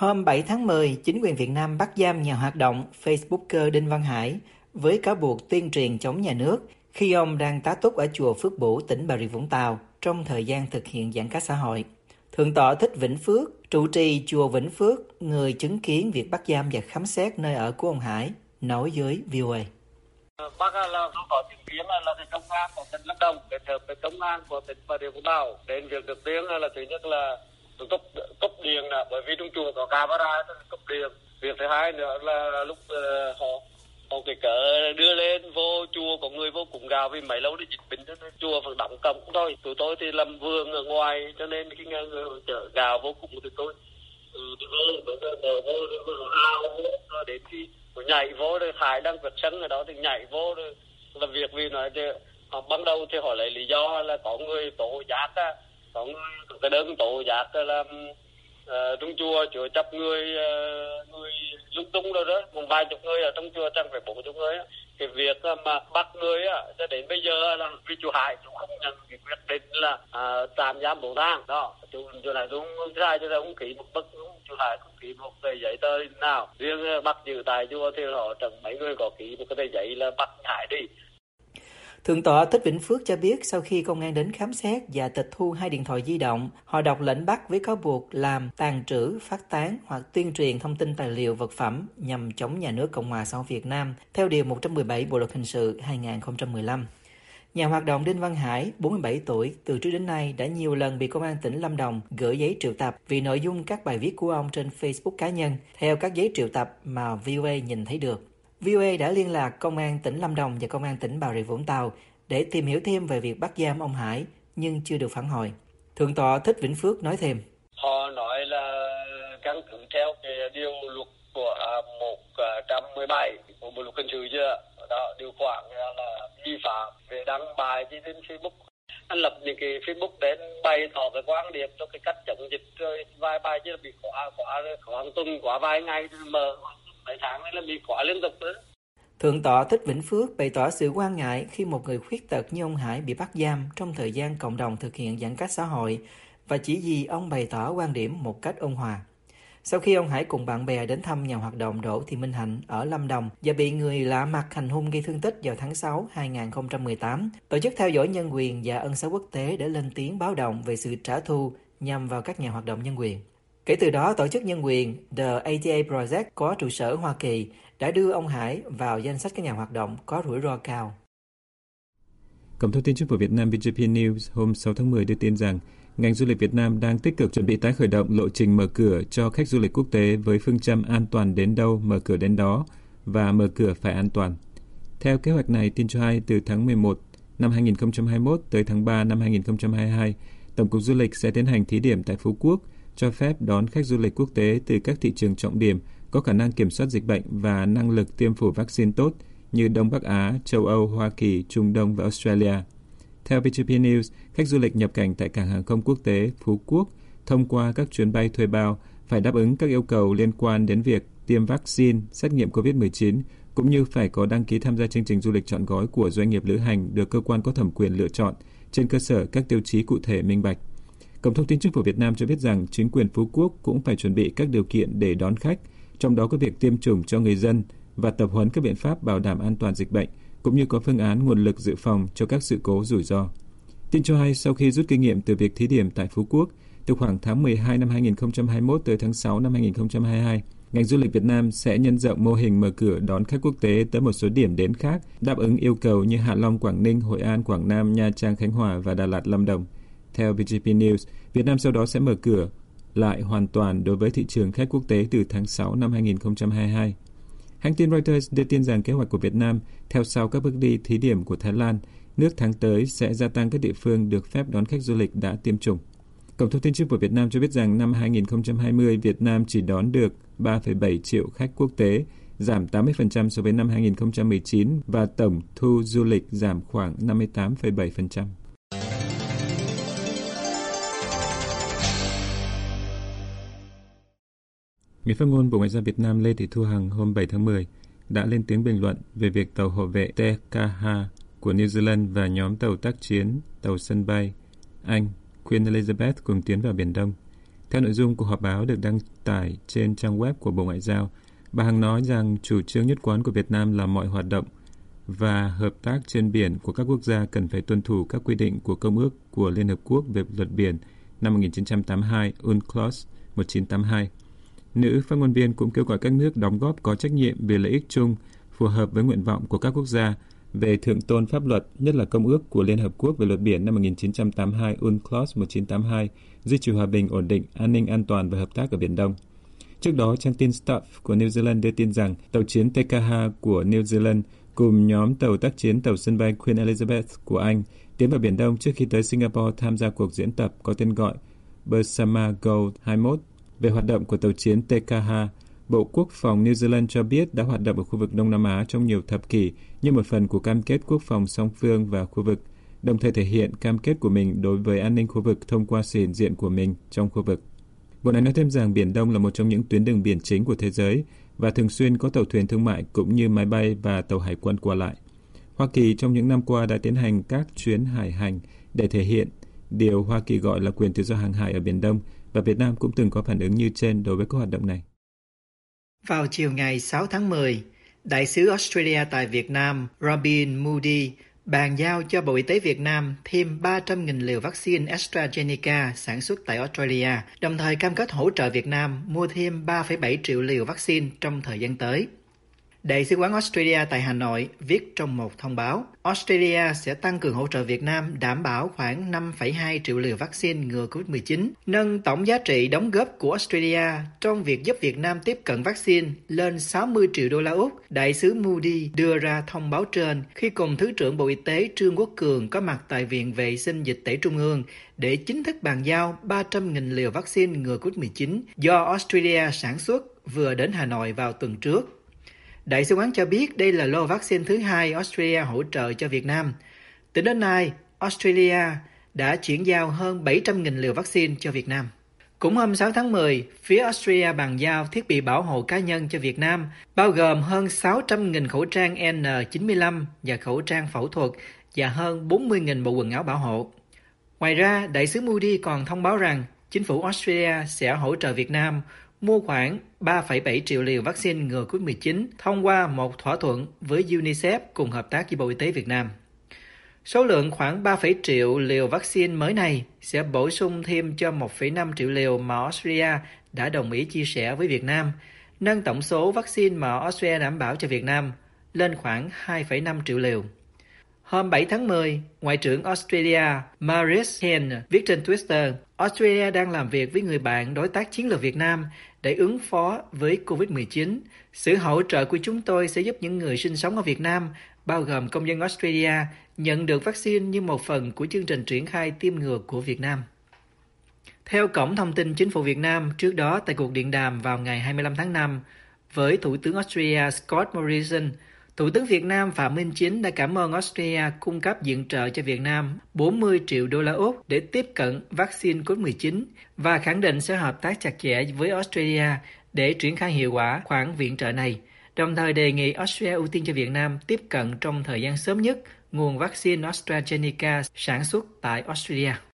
Hôm 7 tháng 10, chính quyền Việt Nam bắt giam nhà hoạt động Facebooker Đinh Văn Hải với cáo buộc tuyên truyền chống nhà nước khi ông đang tá túc ở chùa Phước Bửu, tỉnh Bà Rịa Vũng Tàu trong thời gian thực hiện giãn cách xã hội. Thượng tọa Thích Vĩnh Phước, trụ trì chùa Vĩnh Phước, người chứng kiến việc bắt giam và khám xét nơi ở của ông Hải, nói với VOA. Bác là có chứng kiến là công an của tỉnh Lâm Đồng kết hợp với công an của tỉnh Bà Rịa Vũng Tàu đến việc được tiếng là thứ nhất là cấp điện, bởi vì trong chùa có camera cấp điện. Việc thứ hai nữa là lúc họ cái cỡ đưa lên vô chùa có người vô cùng gào vì mấy lâu đi dịch bệnh cho nên chùa phải đóng cổng thôi. Tụi tôi thì làm vườn ở ngoài cho nên khi nghe người chở gào vô cùng thì tôi vô đến khi nhảy vô rồi Hải đang vượt sân ở đó thì nhảy vô rồi làm việc vì nói thì họ ban đầu thì họ lấy lý do là có người tố giác có người cái đơn tố giác là trong chùa chấp người lung tung rồi đó, một vài chục người ở trong chùa chẳng phải 40 người á. Cái việc mà bắt người á cho đến bây giờ là vì chú Hải chú không nhận cái quyết định là tạm giam 4 tháng đó. Chú Hải cũng sai cho nên cũng ký một bức, chú Hải cũng ký một tờ giấy tờ nào riêng bắt giữ tại chùa thì họ chẳng mấy người có ký một cái tờ giấy là bắt Hải đi. Thượng tọa Thích Vĩnh Phước cho biết sau khi công an đến khám xét và tịch thu 2 điện thoại di động, họ đọc lệnh bắt với cáo buộc làm, tàng trữ, phát tán hoặc tuyên truyền thông tin tài liệu vật phẩm nhằm chống nhà nước Cộng hòa xã hội Việt Nam theo Điều 117 Bộ Luật Hình sự 2015. Nhà hoạt động Đinh Văn Hải, 47 tuổi, từ trước đến nay đã nhiều lần bị Công an tỉnh Lâm Đồng gửi giấy triệu tập vì nội dung các bài viết của ông trên Facebook cá nhân, theo các giấy triệu tập mà VOA nhìn thấy được. VOA đã liên lạc Công an tỉnh Lâm Đồng và Công an tỉnh Bà Rịa Vũng Tàu để tìm hiểu thêm về việc bắt giam ông Hải, nhưng chưa được phản hồi. Thượng tọa Thích Vĩnh Phước nói thêm. Họ nói là căn cứ theo cái điều luật của 117 của Bộ Luật Hình sự chưa? Đó, điều khoản là vi phạm về đăng bài trên Facebook. Anh lập những cái Facebook đến bày tỏ cái quan điểm cho cái cách chống dịch, rồi vài bài chứ bị khóa tuần, khóa vài ngày mở mấy tháng này là bị khóa liên tục nữa. Thượng tọa Thích Vĩnh Phước bày tỏ sự quan ngại khi một người khuyết tật như ông Hải bị bắt giam trong thời gian cộng đồng thực hiện giãn cách xã hội và chỉ vì ông bày tỏ quan điểm một cách ôn hòa. Sau khi ông Hải cùng bạn bè đến thăm nhà hoạt động Đỗ Thị Minh Hạnh ở Lâm Đồng và bị người lạ mặt hành hung gây thương tích vào tháng 6 2018, Tổ chức theo dõi nhân quyền và ân xá quốc tế đã lên tiếng báo động về sự trả thù nhằm vào các nhà hoạt động nhân quyền. Kể từ đó, tổ chức nhân quyền The ATA Project có trụ sở Hoa Kỳ đã đưa ông Hải vào danh sách các nhà hoạt động có rủi ro cao. Cổng thông tin chính phủ Việt Nam VGP News hôm 6 tháng 10 đưa tin rằng ngành du lịch Việt Nam đang tích cực chuẩn bị tái khởi động lộ trình mở cửa cho khách du lịch quốc tế với phương châm an toàn đến đâu, mở cửa đến đó và mở cửa phải an toàn. Theo kế hoạch này, tin cho hay từ tháng 11 năm 2021 tới tháng 3 năm 2022, Tổng cục Du lịch sẽ tiến hành thí điểm tại Phú Quốc, cho phép đón khách du lịch quốc tế từ các thị trường trọng điểm có khả năng kiểm soát dịch bệnh và năng lực tiêm phủ vaccine tốt như Đông Bắc Á, châu Âu, Hoa Kỳ, Trung Đông và Australia. Theo VGP News, khách du lịch nhập cảnh tại cảng hàng không quốc tế Phú Quốc thông qua các chuyến bay thuê bao phải đáp ứng các yêu cầu liên quan đến việc tiêm vaccine, xét nghiệm COVID-19, cũng như phải có đăng ký tham gia chương trình du lịch trọn gói của doanh nghiệp lữ hành được cơ quan có thẩm quyền lựa chọn trên cơ sở các tiêu chí cụ thể minh bạch. Cổng thông tin chính phủ Việt Nam cho biết rằng chính quyền Phú Quốc cũng phải chuẩn bị các điều kiện để đón khách, trong đó có việc tiêm chủng cho người dân và tập huấn các biện pháp bảo đảm an toàn dịch bệnh, cũng như có phương án nguồn lực dự phòng cho các sự cố rủi ro. Tin cho hay sau khi rút kinh nghiệm từ việc thí điểm tại Phú Quốc, từ khoảng tháng 12 năm 2021 tới tháng 6 năm 2022, ngành du lịch Việt Nam sẽ nhân rộng mô hình mở cửa đón khách quốc tế tới một số điểm đến khác, đáp ứng yêu cầu như Hạ Long, Quảng Ninh, Hội An, Quảng Nam, Nha Trang, Khánh Hòa và Đà Lạt, Lâm Đồng. Theo VGP News, Việt Nam sau đó sẽ mở cửa lại hoàn toàn đối với thị trường khách quốc tế từ tháng 6 năm 2022. Hãng tin Reuters đưa tin rằng kế hoạch của Việt Nam theo sau các bước đi thí điểm của Thái Lan, nước tháng tới sẽ gia tăng các địa phương được phép đón khách du lịch đã tiêm chủng. Cổng thông tin chính phủ Việt Nam cho biết rằng năm 2020, Việt Nam chỉ đón được 3,7 triệu khách quốc tế, giảm 80% so với năm 2019 và tổng thu du lịch giảm khoảng 58,7%. Người phát ngôn Bộ Ngoại giao Việt Nam Lê Thị Thu Hằng hôm 7 tháng 10 đã lên tiếng bình luận về việc tàu hộ vệ TKH của New Zealand và nhóm tàu tác chiến, tàu sân bay Anh Queen Elizabeth cùng tiến vào Biển Đông. Theo nội dung của họp báo được đăng tải trên trang web của Bộ Ngoại giao. Bà Hằng nói rằng chủ trương nhất quán của Việt Nam là mọi hoạt động và hợp tác trên biển của các quốc gia cần phải tuân thủ các quy định của Công ước của Liên Hợp Quốc về luật biển năm 1982 UNCLOS 1982. Nữ phát ngôn viên cũng kêu gọi các nước đóng góp có trách nhiệm vì lợi ích chung phù hợp với nguyện vọng của các quốc gia về thượng tôn pháp luật, nhất là Công ước của Liên Hợp Quốc về luật biển năm 1982 UNCLOS 1982, duy trì hòa bình, ổn định, an ninh, an toàn và hợp tác ở Biển Đông. Trước đó, trang tin Stuff của New Zealand đưa tin rằng tàu chiến TKH của New Zealand cùng nhóm tàu tác chiến tàu sân bay Queen Elizabeth của Anh tiến vào Biển Đông trước khi tới Singapore tham gia cuộc diễn tập có tên gọi Bersama Gold 21. Về hoạt động của tàu chiến TKH, Bộ Quốc phòng New Zealand cho biết đã hoạt động ở khu vực Đông Nam Á trong nhiều thập kỷ như một phần của cam kết quốc phòng song phương và khu vực, đồng thời thể hiện cam kết của mình đối với an ninh khu vực thông qua sự hiện diện của mình trong khu vực. Bộ này nói thêm rằng Biển Đông là một trong những tuyến đường biển chính của thế giới và thường xuyên có tàu thuyền thương mại cũng như máy bay và tàu hải quân qua lại. Hoa Kỳ trong những năm qua đã tiến hành các chuyến hải hành để thể hiện điều Hoa Kỳ gọi là quyền tự do hàng hải ở Biển Đông, và Việt Nam cũng từng có phản ứng như trên đối với các hoạt động này. Vào chiều ngày 6 tháng 10, Đại sứ Australia tại Việt Nam Robin Moody bàn giao cho Bộ Y tế Việt Nam thêm 300.000 liều vaccine AstraZeneca sản xuất tại Australia, đồng thời cam kết hỗ trợ Việt Nam mua thêm 3,7 triệu liều vaccine trong thời gian tới. Đại sứ quán Australia tại Hà Nội viết trong một thông báo, Australia sẽ tăng cường hỗ trợ Việt Nam đảm bảo khoảng 5,2 triệu liều vaccine ngừa COVID-19, nâng tổng giá trị đóng góp của Australia trong việc giúp Việt Nam tiếp cận vaccine lên 60 triệu đô la Úc. Đại sứ Moody đưa ra thông báo trên khi cùng Thứ trưởng Bộ Y tế Trương Quốc Cường có mặt tại Viện Vệ sinh Dịch tễ Trung ương để chính thức bàn giao 300.000 liều vaccine ngừa COVID-19 do Australia sản xuất vừa đến Hà Nội vào tuần trước. Đại sứ quán cho biết đây là lô vaccine thứ hai Australia hỗ trợ cho Việt Nam. Tính đến nay, Australia đã chuyển giao hơn 700.000 liều vaccine cho Việt Nam. Cũng hôm 6 tháng 10, phía Australia bàn giao thiết bị bảo hộ cá nhân cho Việt Nam, bao gồm hơn 600.000 khẩu trang N95 và khẩu trang phẫu thuật và hơn 40.000 bộ quần áo bảo hộ. Ngoài ra, Đại sứ Moody còn thông báo rằng chính phủ Australia sẽ hỗ trợ Việt Nam mua khoảng 3,7 triệu liều vaccine ngừa COVID-19 thông qua một thỏa thuận với UNICEF cùng hợp tác với Bộ Y tế Việt Nam. Số lượng khoảng 3,7 triệu liều vaccine mới này sẽ bổ sung thêm cho 1,5 triệu liều mà Australia đã đồng ý chia sẻ với Việt Nam, nâng tổng số vaccine mà Australia đảm bảo cho Việt Nam lên khoảng 2,5 triệu liều. Hôm 7 tháng 10, Ngoại trưởng Australia Marise Payne viết trên Twitter, Australia đang làm việc với người bạn đối tác chiến lược Việt Nam để ứng phó với COVID-19. Sự hỗ trợ của chúng tôi sẽ giúp những người sinh sống ở Việt Nam, bao gồm công dân Australia, nhận được vaccine như một phần của chương trình triển khai tiêm ngừa của Việt Nam. Theo Cổng Thông tin Chính phủ Việt Nam, trước đó tại cuộc điện đàm vào ngày 25 tháng 5 với Thủ tướng Australia Scott Morrison, Thủ tướng Việt Nam Phạm Minh Chính đã cảm ơn Australia cung cấp viện trợ cho Việt Nam 40 triệu đô la Úc để tiếp cận vaccine COVID-19 và khẳng định sẽ hợp tác chặt chẽ với Australia để triển khai hiệu quả khoản viện trợ này, đồng thời đề nghị Australia ưu tiên cho Việt Nam tiếp cận trong thời gian sớm nhất nguồn vaccine AstraZeneca sản xuất tại Australia.